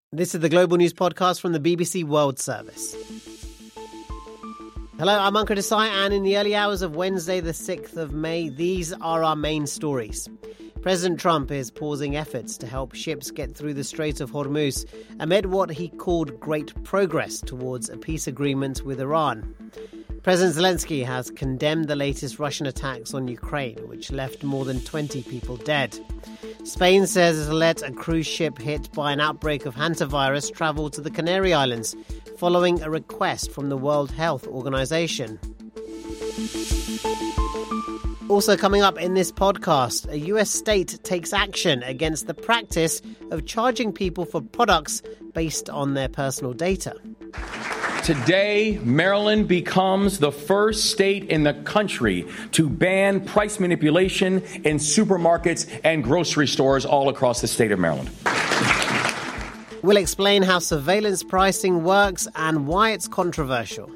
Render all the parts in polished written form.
This is the Global News Podcast from the BBC World Service. Hello, I'm Ankur Desai, and in the early hours of Wednesday, the 6th of May, these are our main stories. President Trump is pausing efforts to help ships get through the Strait of Hormuz amid what he called great progress towards a peace agreement with Iran. President Zelensky has condemned the latest Russian attacks on Ukraine, which left more than 20 people dead. Spain says it will let a cruise ship hit by an outbreak of hantavirus travel to the Canary Islands, following a request from the World Health Organization. Also coming up in this podcast, a US state takes action against the practice of charging people for products based on their personal data. Today, Maryland becomes the first state in the country to ban price manipulation in supermarkets and grocery stores all across the state of Maryland. We'll explain how surveillance pricing works and why it's controversial.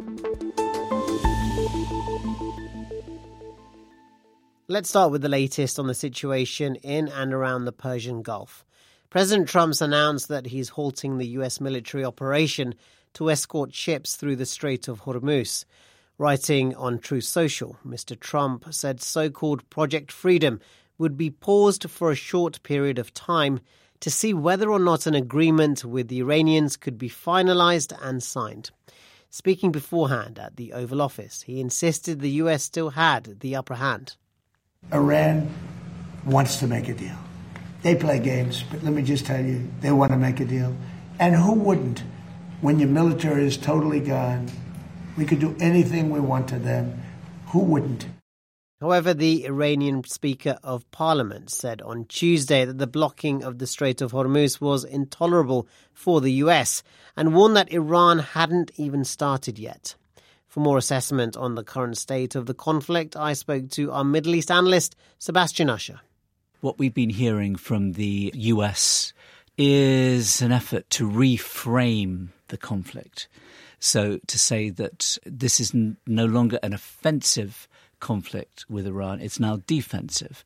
Let's start with the latest on the situation in and around the Persian Gulf. President Trump's announced that he's halting the US military operation to escort ships through the Strait of Hormuz. Writing on Truth Social, Mr. Trump said so-called Project Freedom would be paused for a short period of time to see whether or not an agreement with the Iranians could be finalized and signed. Speaking beforehand at the Oval Office, he insisted the US still had the upper hand. Iran wants to make a deal. They play games, but let me just tell you, they want to make a deal. And who wouldn't? When your military is totally gone, we could do anything we want to them. Who wouldn't? However, the Iranian Speaker of Parliament said on Tuesday that the blocking of the Strait of Hormuz was intolerable for the US and warned that Iran hadn't even started yet. For more assessment on the current state of the conflict, I spoke to our Middle East analyst, Sebastian Usher. What we've been hearing from the US is an effort to reframe the conflict. So to say that this is no longer an offensive conflict with Iran, it's now defensive.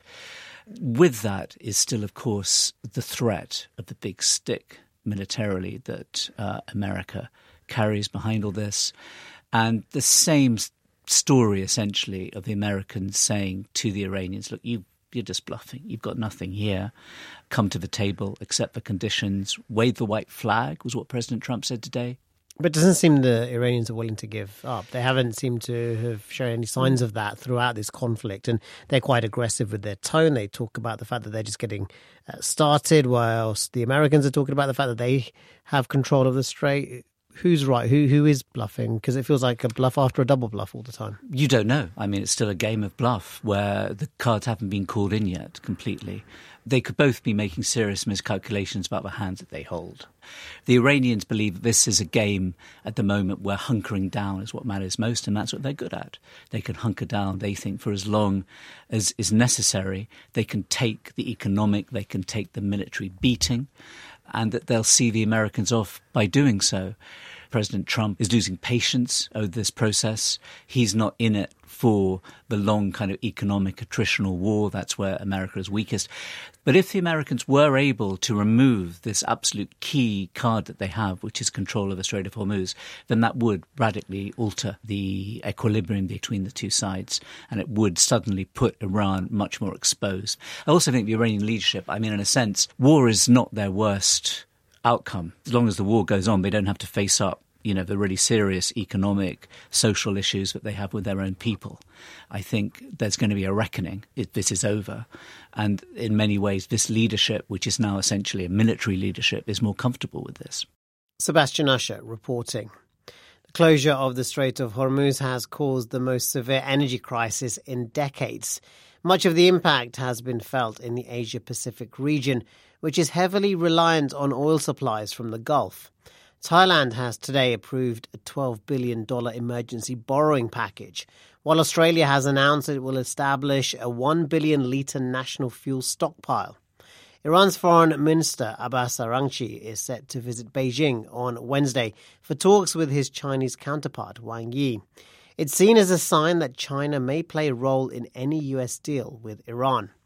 With that is still, of course, the threat of the big stick militarily that America carries behind all this. And the same story, essentially, of the Americans saying to the Iranians, look, you're just bluffing. You've got nothing here. Come to the table, accept the conditions, wave the white flag, was what President Trump said today. But it doesn't seem the Iranians are willing to give up. They haven't seemed to have shown any signs of that throughout this conflict. And they're quite aggressive with their tone. They talk about the fact that they're just getting started, whilst the Americans are talking about the fact that they have control of the strait. Who's right? Who is bluffing? Because it feels like a bluff after a double bluff all the time. You don't know. I mean, it's still a game of bluff where the cards haven't been called in yet completely. They could both be making serious miscalculations about the hands that they hold. The Iranians believe this is a game at the moment where hunkering down is what matters most, and that's what they're good at. They can hunker down, they think, for as long as is necessary. They can take the economic, they can take the military beating, and that they'll see the Americans off by doing so. President Trump is losing patience over this process. He's not in it for the long kind of economic attritional war. That's where America is weakest. But if the Americans were able to remove this absolute key card that they have, which is control of the Strait of Hormuz, then that would radically alter the equilibrium between the two sides, and it would suddenly put Iran much more exposed. I also think the Iranian leadership, I mean, in a sense, war is not their worst outcome. As long as the war goes on, they don't have to face up the really serious economic, social issues that they have with their own people. I think there's going to be a reckoning if this is over. And in many ways, this leadership, which is now essentially a military leadership, is more comfortable with this. Sebastian Usher reporting. The closure of the Strait of Hormuz has caused the most severe energy crisis in decades. Much of the impact has been felt in the Asia-Pacific region, which is heavily reliant on oil supplies from the Gulf. Thailand has today approved a $12 billion emergency borrowing package, while Australia has announced it will establish a 1 billion litre national fuel stockpile. Iran's Foreign Minister Abbas Araghchi is set to visit Beijing on Wednesday for talks with his Chinese counterpart Wang Yi. It's seen as a sign that China may play a role in any US deal with Iran.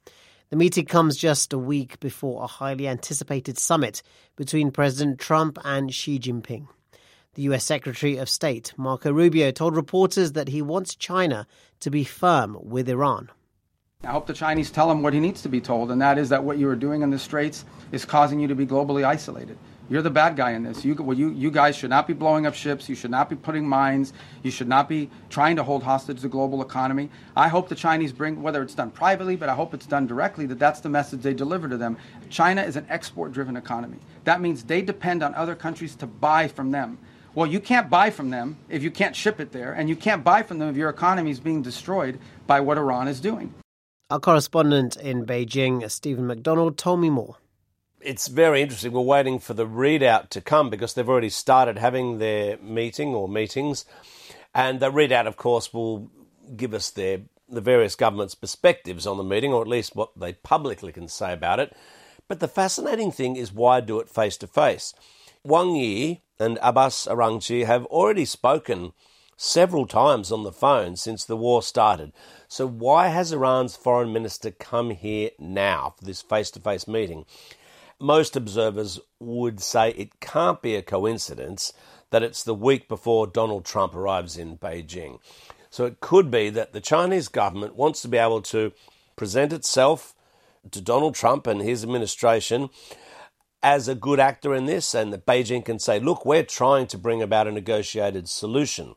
The meeting comes just a week before a highly anticipated summit between President Trump and Xi Jinping. The US Secretary of State, Marco Rubio, told reporters that he wants China to be firm with Iran. I hope the Chinese tell him what he needs to be told, and that is that what you are doing in the Straits is causing you to be globally isolated. You're the bad guy in this. You guys should not be blowing up ships. You should not be putting mines. You should not be trying to hold hostage the global economy. I hope the Chinese bring, whether it's done privately, but I hope it's done directly, that's the message they deliver to them. China is an export-driven economy. That means they depend on other countries to buy from them. Well, you can't buy from them if you can't ship it there, and you can't buy from them if your economy is being destroyed by what Iran is doing. Our correspondent in Beijing, Stephen McDonald, told me more. It's very interesting. We're waiting for the readout to come because they've already started having their meeting or meetings. And the readout, of course, will give us the various governments' perspectives on the meeting, or at least what they publicly can say about it. But the fascinating thing is, why do it face-to-face? Wang Yi and Abbas Araghchi have already spoken several times on the phone since the war started. So why has Iran's foreign minister come here now for this face-to-face meeting? Most observers would say it can't be a coincidence that it's the week before Donald Trump arrives in Beijing. So it could be that the Chinese government wants to be able to present itself to Donald Trump and his administration as a good actor in this, and that Beijing can say, look, we're trying to bring about a negotiated solution.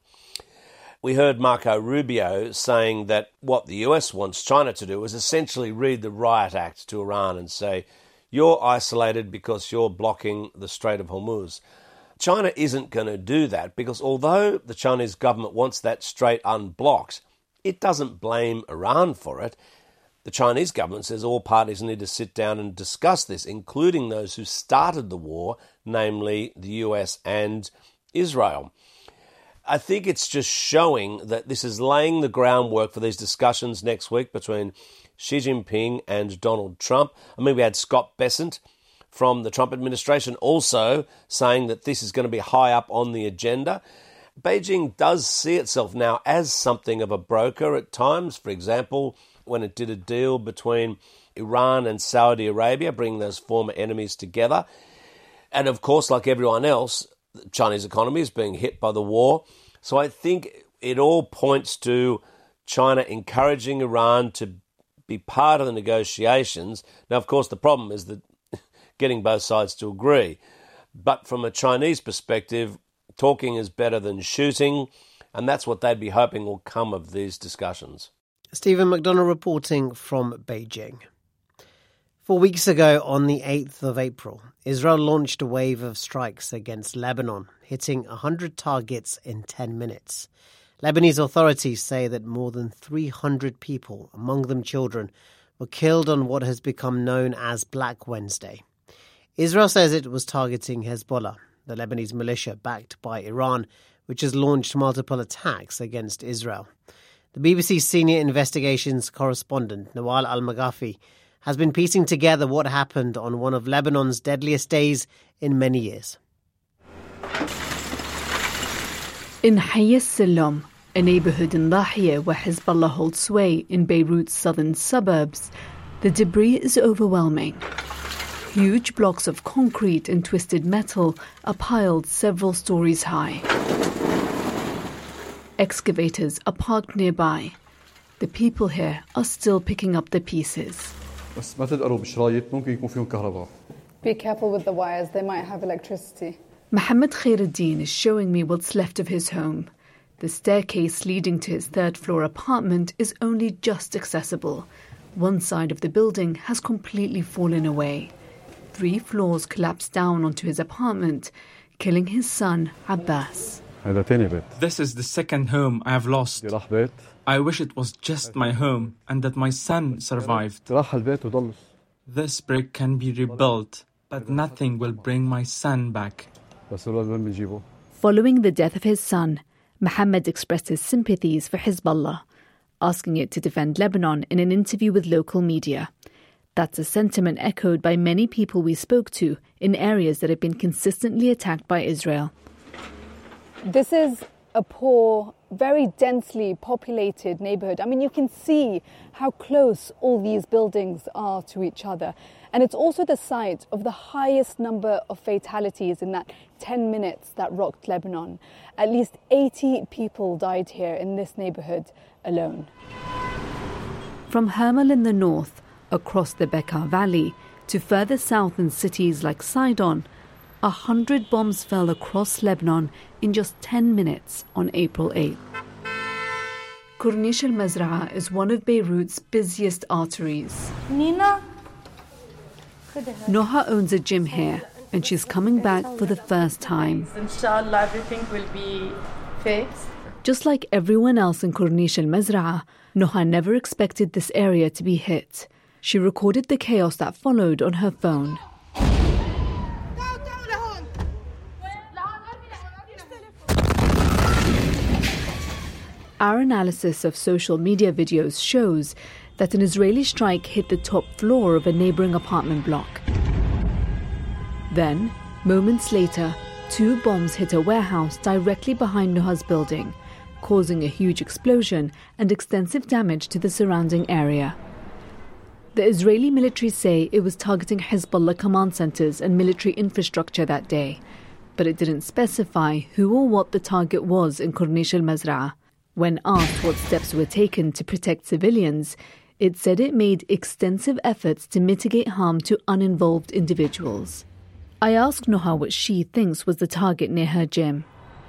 We heard Marco Rubio saying that what the US wants China to do is essentially read the Riot Act to Iran and say, you're isolated because you're blocking the Strait of Hormuz. China isn't going to do that because although the Chinese government wants that strait unblocked, it doesn't blame Iran for it. The Chinese government says all parties need to sit down and discuss this, including those who started the war, namely the US and Israel. I think it's just showing that this is laying the groundwork for these discussions next week between Xi Jinping and Donald Trump. I mean, we had Scott Bessent from the Trump administration also saying that this is going to be high up on the agenda. Beijing does see itself now as something of a broker at times. For example, when it did a deal between Iran and Saudi Arabia, bringing those former enemies together. And of course, like everyone else, the Chinese economy is being hit by the war. So I think it all points to China encouraging Iran to be part of the negotiations. Now, of course, the problem is that getting both sides to agree. But from a Chinese perspective, talking is better than shooting, and that's what they'd be hoping will come of these discussions. Stephen McDonald reporting from Beijing. 4 weeks ago, on the 8th of April, Israel launched a wave of strikes against Lebanon, hitting 100 targets in 10 minutes. Lebanese authorities say that more than 300 people, among them children, were killed on what has become known as Black Wednesday. Israel says it was targeting Hezbollah, the Lebanese militia backed by Iran, which has launched multiple attacks against Israel. The BBC's senior investigations correspondent, Nawal Al-Maghafi, has been piecing together what happened on one of Lebanon's deadliest days in many years. In Hayy al-Silom, a neighbourhood in Lahia where Hezbollah holds sway in Beirut's southern suburbs, the debris is overwhelming. Huge blocks of concrete and twisted metal are piled several stories high. Excavators are parked nearby. The people here are still picking up the pieces. Be careful with the wires, they might have electricity. Mohammed Khairuddin is showing me what's left of his home. The staircase leading to his third-floor apartment is only just accessible. One side of the building has completely fallen away. 3 floors collapsed down onto his apartment, killing his son, Abbas. This is the second home I have lost. I wish it was just my home and that my son survived. This brick can be rebuilt, but nothing will bring my son back. Following the death of his son, Mohammed expressed his sympathies for Hezbollah, asking it to defend Lebanon in an interview with local media. That's a sentiment echoed by many people we spoke to in areas that have been consistently attacked by Israel. This is a poor, very densely populated neighborhood. I mean, you can see how close all these buildings are to each other. And it's also the site of the highest number of fatalities in that 10 minutes that rocked Lebanon. At least 80 people died here in this neighborhood alone. From Hermel in the north, across the Bekaa Valley, to further south in cities like Sidon, 100 bombs fell across Lebanon in just 10 minutes on April 8th. Corniche al-Mazraa is one of Beirut's busiest arteries. Noha owns a gym here, and she's coming back for the first time. Inshallah, everything will be fixed. Just like everyone else in Corniche al-Mazraa, Noha never expected this area to be hit. She recorded the chaos that followed on her phone. Our analysis of social media videos shows that an Israeli strike hit the top floor of a neighbouring apartment block. Then, moments later, 2 bombs hit a warehouse directly behind Noha's building, causing a huge explosion and extensive damage to the surrounding area. The Israeli military say it was targeting Hezbollah command centres and military infrastructure that day, but it didn't specify who or what the target was in Corniche al-Mazraa. When asked what steps were taken to protect civilians, it said it made extensive efforts to mitigate harm to uninvolved individuals. I asked Noha what she thinks was the target near her gym.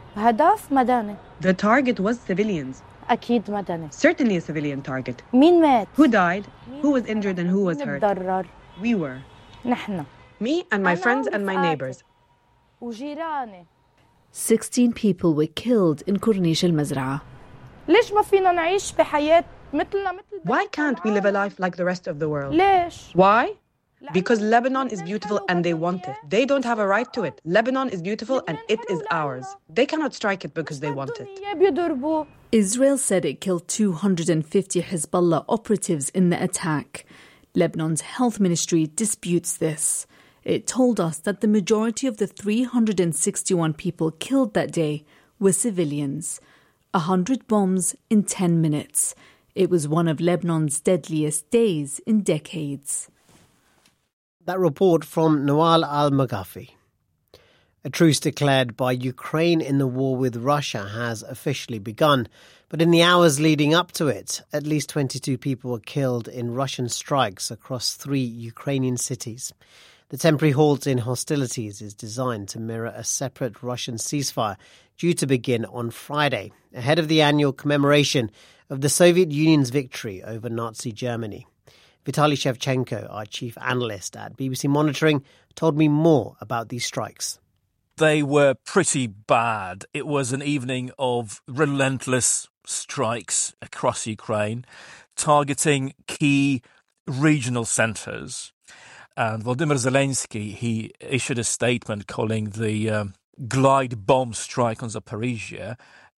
The target was civilians. أكيد مدني. Certainly a civilian target. مين مات؟ Who died? Who was injured and who was hurt? ضرر. We were. نحن. Me and my friends and my neighbors. وجيراني. 16 people were killed in Corniche al-Mazraa. ليش ما فينا نعيش بحياة مثلنا مثل Why can't we live a life like the rest of the world? ليش؟ Why? Because Lebanon is beautiful and they want it. They don't have a right to it. Lebanon is beautiful and it is ours. They cannot strike it because they want it. Israel said it killed 250 Hezbollah operatives in the attack. Lebanon's health ministry disputes this. It told us that the majority of the 361 people killed that day were civilians. 100 bombs in 10 minutes. It was one of Lebanon's deadliest days in decades. That report from Nawal al-Maghafi. A truce declared by Ukraine in the war with Russia has officially begun. But in the hours leading up to it, at least 22 people were killed in Russian strikes across 3 Ukrainian cities. The temporary halt in hostilities is designed to mirror a separate Russian ceasefire due to begin on Friday, ahead of the annual commemoration of the Soviet Union's victory over Nazi Germany. Vitaly Shevchenko, our chief analyst at BBC Monitoring, told me more about these strikes. They were pretty bad. It was an evening of relentless strikes across Ukraine, targeting key regional centres. And Volodymyr Zelensky, he issued a statement calling the glide bomb strike on Zaporizhia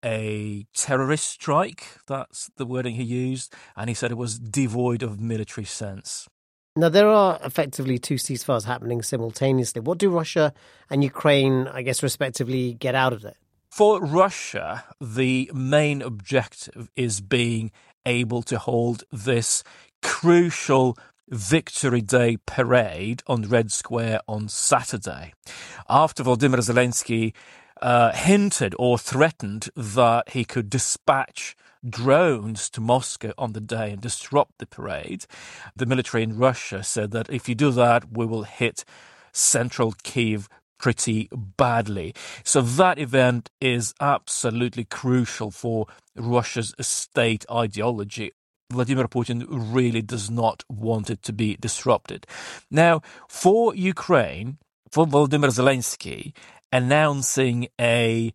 a terrorist strike. That's the wording he used. And he said it was devoid of military sense. Now, there are effectively 2 ceasefires happening simultaneously. What do Russia and Ukraine, I guess, respectively, get out of it? For Russia, the main objective is being able to hold this crucial Victory Day parade on Red Square on Saturday, after Volodymyr Zelensky hinted or threatened that he could dispatch drones to Moscow on the day and disrupt the parade. The military in Russia said that if you do that, we will hit central Kyiv pretty badly. So that event is absolutely crucial for Russia's state ideology. Vladimir Putin really does not want it to be disrupted. Now, for Ukraine, for Volodymyr Zelensky, announcing a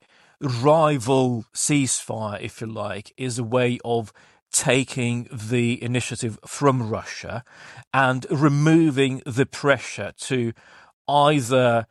rival ceasefire, if you like, is a way of taking the initiative from Russia and removing the pressure to either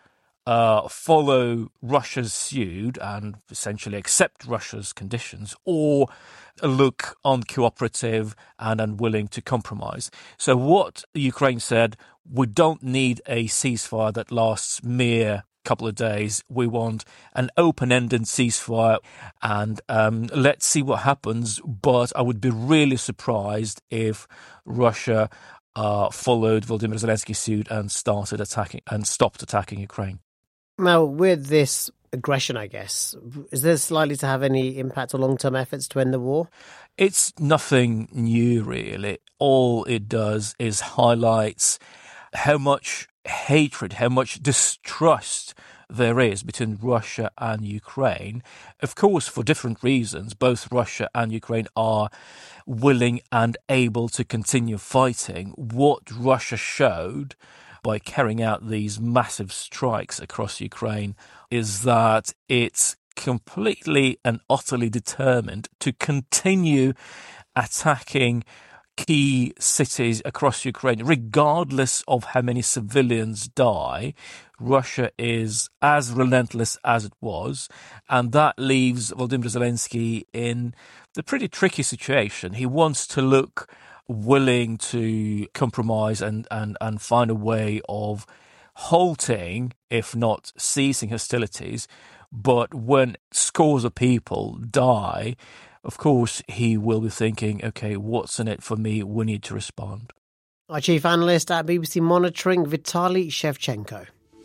follow Russia's suit and essentially accept Russia's conditions, or look uncooperative and unwilling to compromise. So what Ukraine said, we don't need a ceasefire that lasts mere couple of days. We want an open-ended ceasefire, and let's see what happens. But I would be really surprised if Russia followed Volodymyr Zelensky's suit and stopped attacking Ukraine. Now, with this aggression, I guess, is this likely to have any impact on long-term efforts to end the war? It's nothing new, really. All it does is highlights how much hatred, how much distrust there is between Russia and Ukraine. Of course, for different reasons, both Russia and Ukraine are willing and able to continue fighting. What Russia showed by carrying out these massive strikes across Ukraine is that it's completely and utterly determined to continue attacking key cities across Ukraine, regardless of how many civilians die. Russia is as relentless as it was, and that leaves Volodymyr Zelensky in the pretty tricky situation. He wants to look willing to compromise and find a way of halting, if not ceasing hostilities. But when scores of people die, of course, he will be thinking, OK, what's in it for me? We need to respond. Our chief analyst at BBC Monitoring, Vitaly Shevchenko.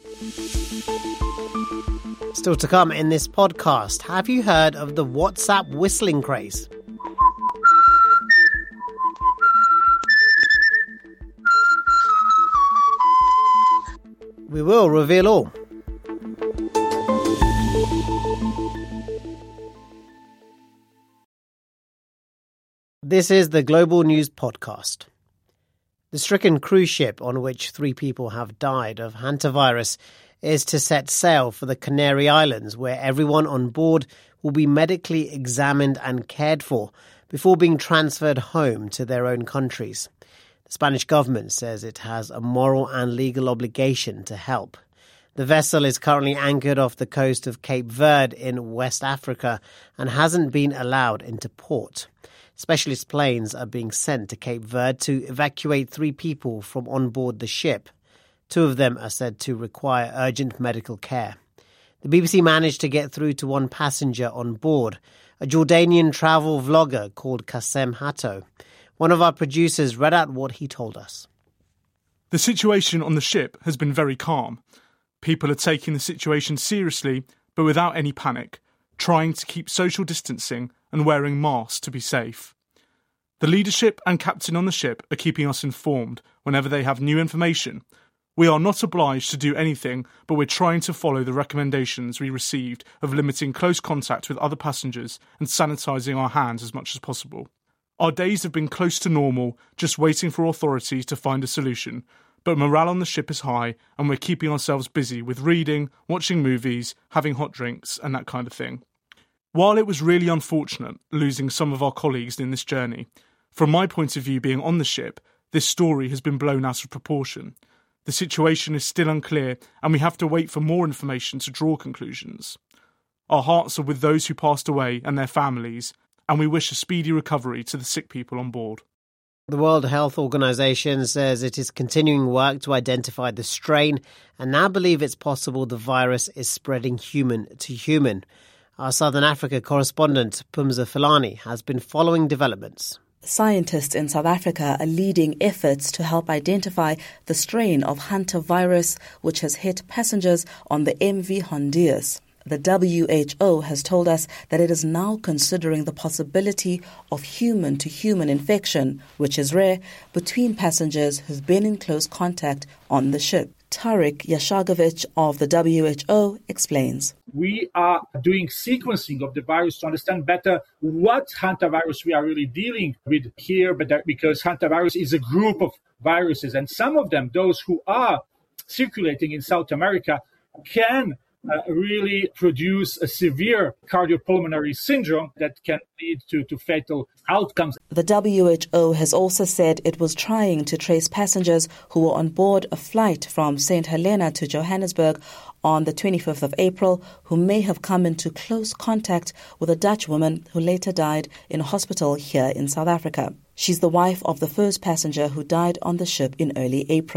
Still to come in this podcast, have you heard of the WhatsApp whistling craze? We will reveal all. This is the Global News Podcast. The stricken cruise ship on which 3 people have died of hantavirus is to set sail for the Canary Islands, where everyone on board will be medically examined and cared for before being transferred home to their own countries. The Spanish government says it has a moral and legal obligation to help. The vessel is currently anchored off the coast of Cape Verde in West Africa and hasn't been allowed into port. Specialist planes are being sent to Cape Verde to evacuate 3 people from on board the ship. 2 of them are said to require urgent medical care. The BBC managed to get through to one passenger on board, a Jordanian travel vlogger called Kassem Hatto. One of our producers read out what he told us. The situation on the ship has been very calm. People are taking the situation seriously, but without any panic, trying to keep social distancing and wearing masks to be safe. The leadership and captain on the ship are keeping us informed whenever they have new information. We are not obliged to do anything, but we're trying to follow the recommendations we received of limiting close contact with other passengers and sanitising our hands as much as possible. Our days have been close to normal, just waiting for authorities to find a solution, but morale on the ship is high and we're keeping ourselves busy with reading, watching movies, having hot drinks and that kind of thing. While it was really unfortunate losing some of our colleagues in this journey, from my point of view being on the ship, this story has been blown out of proportion. The situation is still unclear and we have to wait for more information to draw conclusions. Our hearts are with those who passed away and their families, and we wish a speedy recovery to the sick people on board. The World Health Organization says it is continuing work to identify the strain and now believe it's possible the virus is spreading human to human. Our Southern Africa correspondent, Pumza Filani, has been following developments. Scientists in South Africa are leading efforts to help identify the strain of hantavirus which has hit passengers on the MV Hondius. The WHO has told us that it is now considering the possibility of human-to-human infection, which is rare, between passengers who've been in close contact on the ship. Tarek Yashagovich of the WHO explains. We are doing sequencing of the virus to understand better what hantavirus we are really dealing with here, because hantavirus is a group of viruses, and some of them, those who are circulating in South America, can really produce a severe cardiopulmonary syndrome that can lead to fatal outcomes. The WHO has also said it was trying to trace passengers who were on board a flight from St. Helena to Johannesburg on the 25th of April who may have come into close contact with a Dutch woman who later died in a hospital here in South Africa. She's the wife of the first passenger who died on the ship in early April.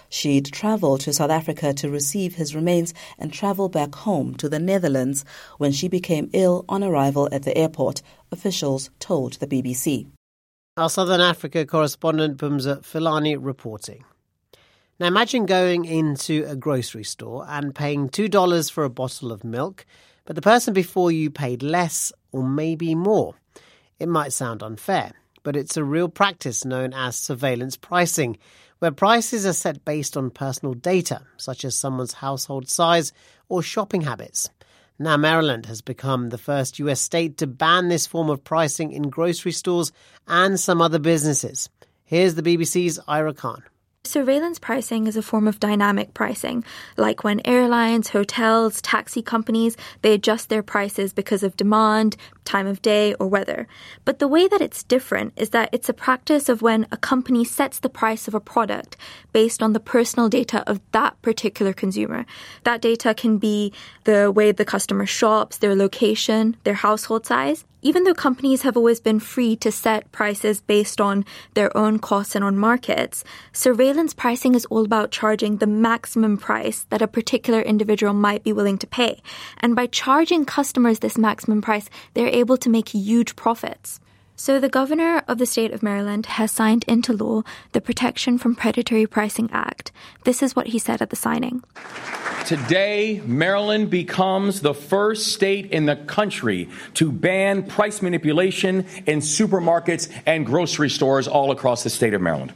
She'd travelled to South Africa to receive his remains and travel back home to the Netherlands when she became ill on arrival at the airport, officials told the BBC. Our Southern Africa correspondent Bumza Filani reporting. Now imagine going into a grocery store and paying $2 for a bottle of milk, but the person before you paid less or maybe more. It might sound unfair, but it's a real practice known as surveillance pricing, where prices are set based on personal data, such as someone's household size or shopping habits. Now Maryland has become the first US state to ban this form of pricing in grocery stores and some other businesses. Here's the BBC's Ira Khan. Surveillance pricing is a form of dynamic pricing, like when airlines, hotels, taxi companies, they adjust their prices because of demand, time of day, or weather. But the way that it's different is that it's a practice of when a company sets the price of a product based on the personal data of that particular consumer. That data can be the way the customer shops, their location, their household size. Even though companies have always been free to set prices based on their own costs and on markets, surveillance pricing is all about charging the maximum price that a particular individual might be willing to pay. And by charging customers this maximum price, they're able to make huge profits. So the governor of the state of Maryland has signed into law the Protection from Predatory Pricing Act. This is what he said at the signing. Today, Maryland becomes the first state in the country to ban price manipulation in supermarkets and grocery stores all across the state of Maryland.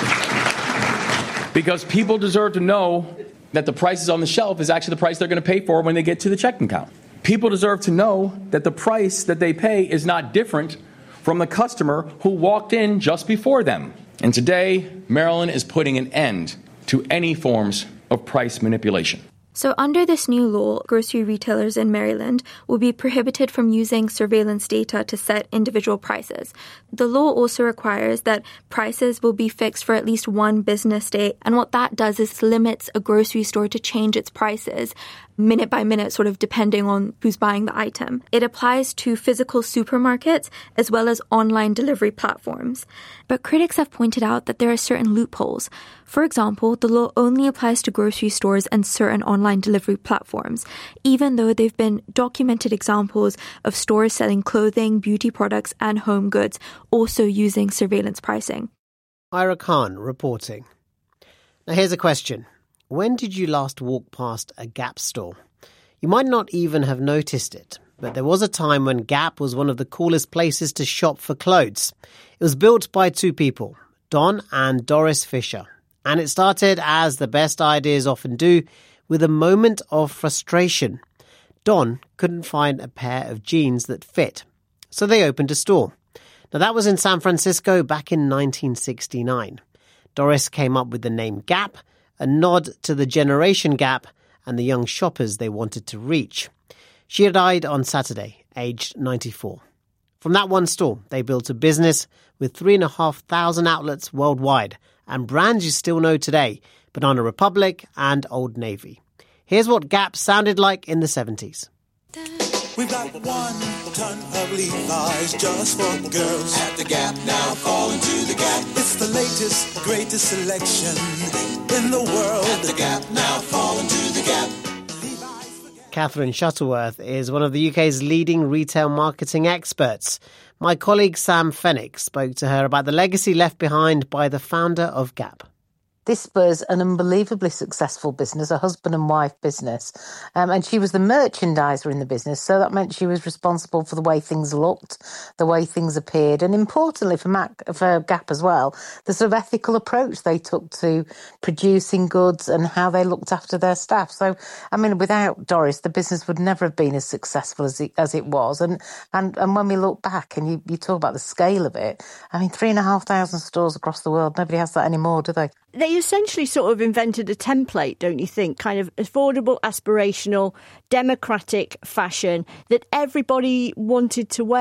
Because people deserve to know that the prices on the shelf is actually the price they're going to pay for when they get to the checking count. People deserve to know that the price that they pay is not different from the customer who walked in just before them. And today, Maryland is putting an end to any forms of price manipulation. So under this new law, grocery retailers in Maryland will be prohibited from using surveillance data to set individual prices. The law also requires that prices will be fixed for at least one business day. And what that does is limits a grocery store to change its prices minute by minute, sort of depending on who's buying the item. It applies to physical supermarkets as well as online delivery platforms. But critics have pointed out that there are certain loopholes. For example, the law only applies to grocery stores and certain online delivery platforms, even though there have been documented examples of stores selling clothing, beauty products, and home goods also using surveillance pricing. Ira Khan reporting. Now here's a question. When did you last walk past a Gap store? You might not even have noticed it, but there was a time when Gap was one of the coolest places to shop for clothes. It was built by two people, Don and Doris Fisher, and it started, as the best ideas often do, with a moment of frustration. Don couldn't find a pair of jeans that fit, so they opened a store. Now that was in San Francisco back in 1969. Doris came up with the name Gap, a nod to the generation gap and the young shoppers they wanted to reach. She died on Saturday, aged 94. From that one store, they built a business with 3,500 outlets worldwide and brands you still know today, Banana Republic and Old Navy. Here's what Gap sounded like in the 70s. We've got 1 ton of Levi's just for girls. At the Gap now, fall into the Gap. It's the latest, greatest selection in the world. At the Gap now, fall into the Gap. Catherine Shuttleworth is one of the UK's leading retail marketing experts. My colleague Sam Fennick spoke to her about the legacy left behind by the founder of Gap. This was an unbelievably successful business, a husband and wife business. And she was the merchandiser in the business, so that meant she was responsible for the way things looked, the way things appeared, and importantly for Gap as well, the sort of ethical approach they took to producing goods and how they looked after their staff. So, I mean, without Doris, the business would never have been as successful as it was. And when we look back and you talk about the scale of it, I mean, 3,500 stores across the world, nobody has that anymore, do they? They essentially sort of invented a template, don't you think? Kind of affordable, aspirational, democratic fashion that everybody wanted to wear.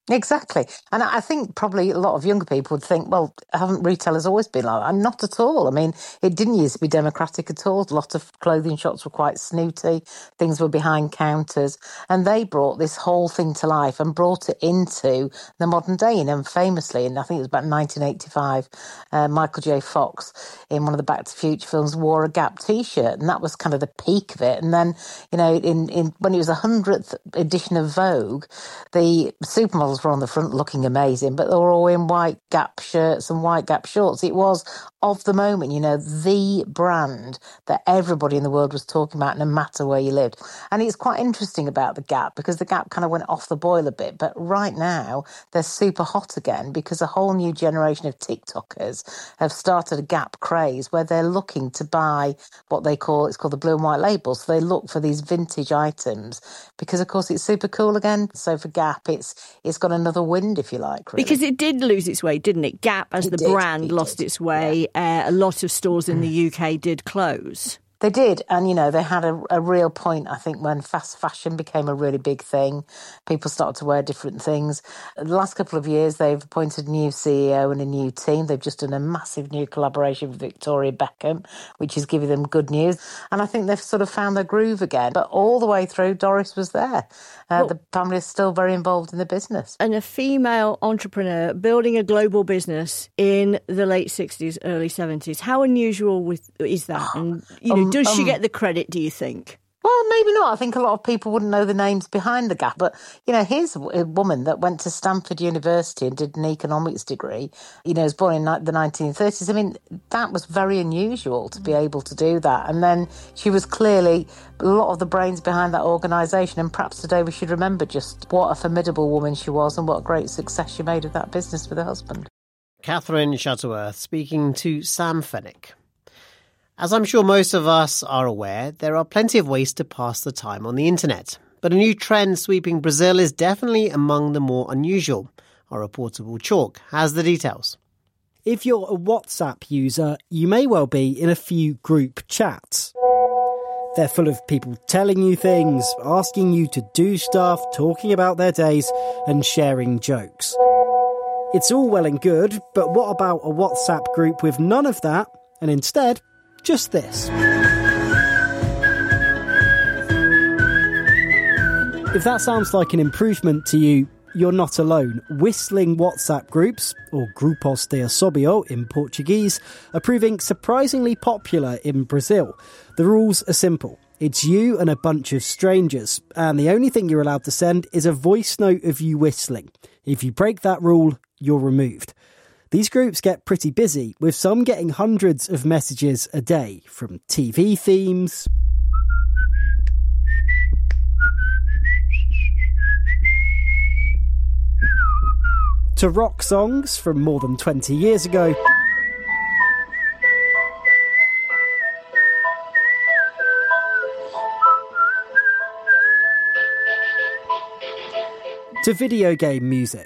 Exactly. And I think probably a lot of younger people would think, well, haven't retailers always been like that? And not at all. I mean, it didn't used to be democratic at all. A lot of clothing shops were quite snooty. Things were behind counters. And they brought this whole thing to life and brought it into the modern day. And famously, and I think it was about 1985, Michael J. Fox, in one of the Back to the Future films, wore a Gap T-shirt. And that was kind of the peak of it. And then, you know, in when it was the 100th edition of Vogue, the supermodels were on the front looking amazing, but they were all in white Gap shirts and white Gap shorts. It was, of the moment, you know, the brand that everybody in the world was talking about, no matter where you lived. And it's quite interesting about the Gap, because the Gap kind of went off the boil a bit, but right now they're super hot again because a whole new generation of TikTokers have started a Gap craze where they're looking to buy what they call, it's called the blue and white label. So they look for these vintage items because, of course, it's super cool again. So for Gap, it's got another wind, if you like, really. Because it did lose its way, didn't it? Gap, as the brand, lost its way. Yeah. A lot of stores in the UK did close. They did, and, you know, they had a real point, I think, when fast fashion became a really big thing. People started to wear different things. The last couple of years, they've appointed a new CEO and a new team. They've just done a massive new collaboration with Victoria Beckham, which is giving them good news. And I think they've sort of found their groove again. But all the way through, Doris was there. The family is still very involved in the business. And a female entrepreneur building a global business in the late 60s, early 70s. How unusual is that? And, you know, does she get the credit, do you think? Well, maybe not. I think a lot of people wouldn't know the names behind the Gap. But, you know, here's a woman that went to Stanford University and did an economics degree, you know, was born in the 1930s. I mean, that was very unusual to be able to do that. And then she was clearly a lot of the brains behind that organisation. And perhaps today we should remember just what a formidable woman she was and what a great success she made of that business with her husband. Catherine Shuttleworth speaking to Sam Fennick. As I'm sure most of us are aware, there are plenty of ways to pass the time on the internet. But a new trend sweeping Brazil is definitely among the more unusual. Our reporter Will Chalk has the details. If you're a WhatsApp user, you may well be in a few group chats. They're full of people telling you things, asking you to do stuff, talking about their days and sharing jokes. It's all well and good, but what about a WhatsApp group with none of that and instead just this? If that sounds like an improvement to you, you're not alone. Whistling WhatsApp groups, or grupos de assobio in Portuguese, are proving surprisingly popular in Brazil. The rules are simple. It's you and a bunch of strangers, and the only thing you're allowed to send is a voice note of you whistling. If you break that rule, you're removed. These groups get pretty busy, with some getting hundreds of messages a day, from TV themes to rock songs from more than 20 years ago, to video game music.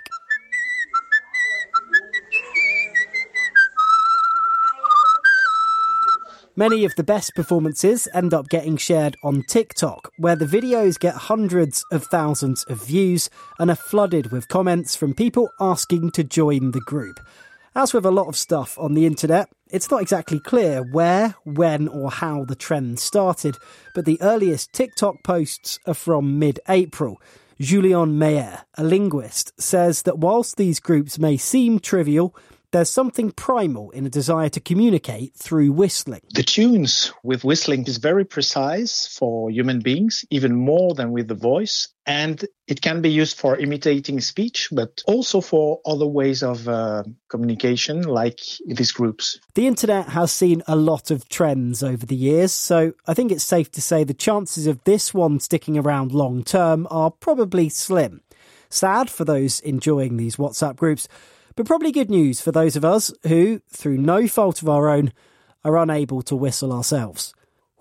Many of the best performances end up getting shared on TikTok, where the videos get hundreds of thousands of views and are flooded with comments from people asking to join the group. As with a lot of stuff on the internet, it's not exactly clear where, when or how the trend started, but the earliest TikTok posts are from mid-April. Julian Meyer, a linguist, says that whilst these groups may seem trivial, there's something primal in a desire to communicate through whistling. The tunes with whistling is very precise for human beings, even more than with the voice. And it can be used for imitating speech, but also for other ways of communication, like these groups. The internet has seen a lot of trends over the years, so I think it's safe to say the chances of this one sticking around long term are probably slim. Sad for those enjoying these WhatsApp groups, but probably good news for those of us who, through no fault of our own, are unable to whistle ourselves.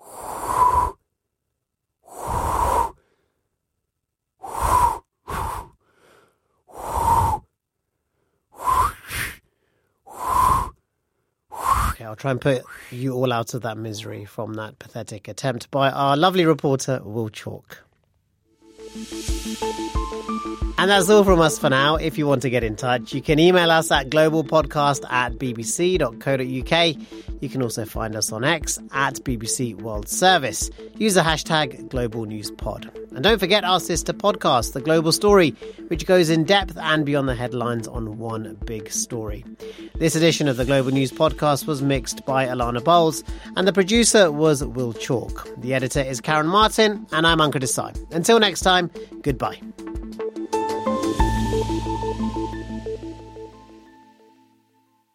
Okay, I'll try and put you all out of that misery from that pathetic attempt by our lovely reporter, Will Chalk. And that's all from us for now. If you want to get in touch, you can email us at globalpodcast@bbc.co.uk. You can also find us on X at BBC World Service. Use the hashtag #GlobalNewsPod. And don't forget our sister podcast, The Global Story, which goes in depth and beyond the headlines on one big story. This edition of the Global News Podcast was mixed by Alana Bowles, and the producer was Will Chalk. The editor is Karen Martin, and I'm Ankur Desai. Until next time, goodbye.